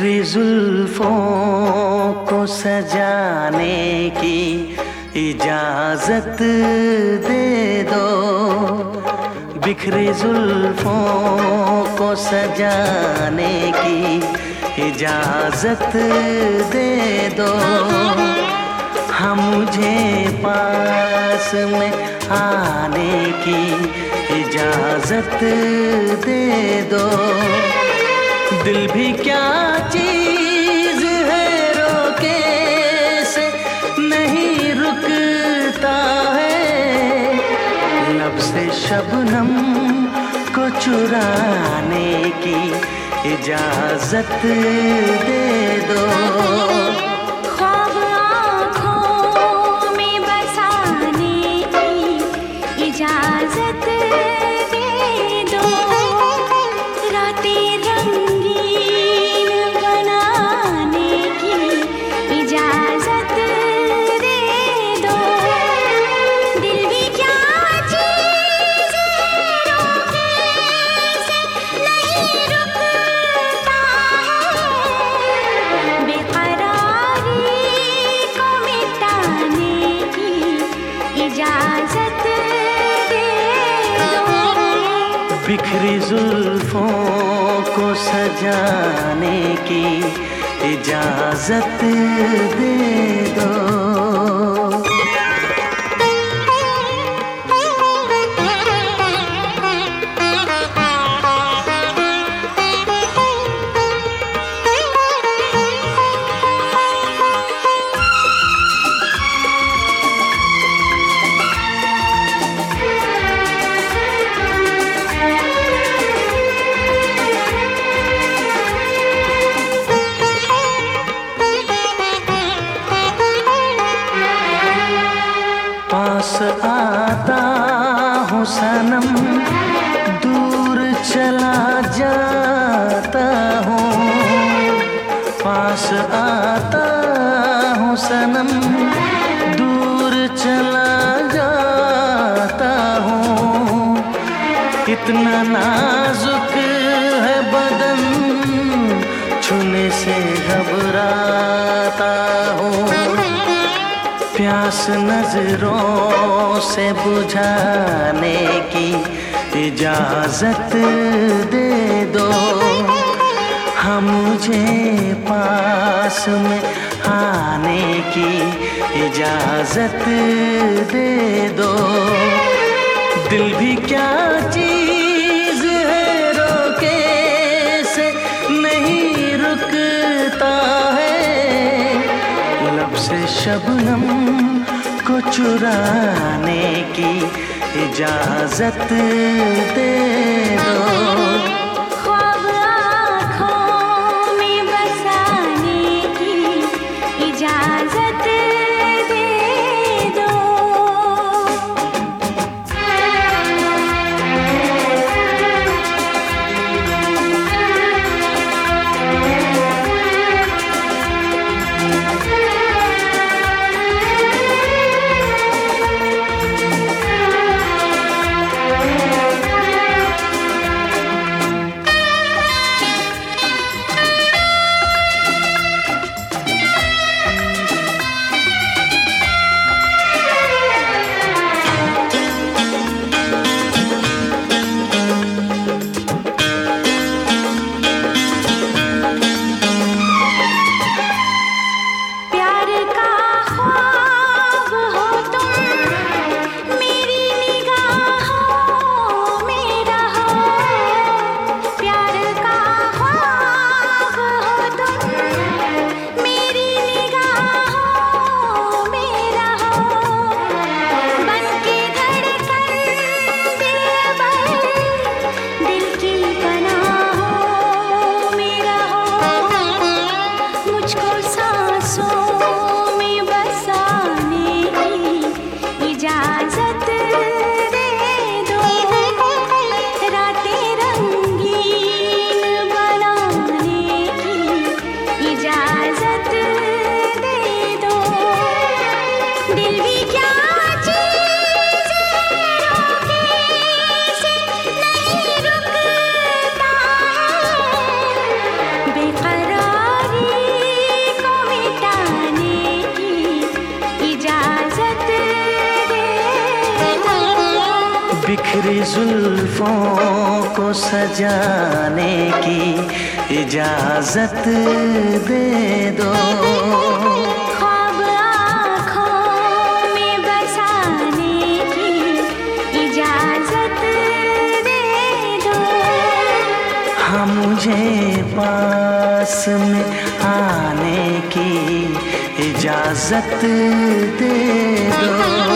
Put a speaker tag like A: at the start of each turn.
A: बिखरी जुल्फों को सजाने की इजाजत दे दो, बिखरी जुल्फों को सजाने की इजाजत दे दो। हाँ मुझे पास में आने की इजाजत दे दो। दिल भी क्या चीज है, रोके से नहीं रुकता है। लब से शबनम को चुराने की इजाजत दे दो।
B: ख्वाब आँखों में बसाने की इजाजत दे दो। रातें रंगीन बनाने की इजाजत दे दो। दिल भी क्या चीज है, रोके से नहीं रुकता है। बेकरारी को मिटाने की इजाजत दे दो।
A: बिखरी जुल्फों को सजाने की इजाजत दे दो। पास आता हूँ सनम, दूर चला जाता हूँ। पास आता हूँ सनम, दूर चला जाता हूँ। इतना नाजुक है बदन, छूने से घबराता हूँ। प्यास नजरों से बुझाने की इजाजत दे दो। हाँ मुझे पास में आने की इजाजत दे दो। दिल भी क्या चीज है, रोके से नहीं रुकता है। लब से शबनम को चुराने की इजाजत दे दो।
B: ख्वाब आँखों में बसाने की इजाजत दे दो।
A: जुल्फों को सजाने की इजाजत दे दो।
B: ख्वाब आँखों में बसाने की इजाजत दे दो।
A: हाँ मुझे पास में आने की इजाजत दे दो।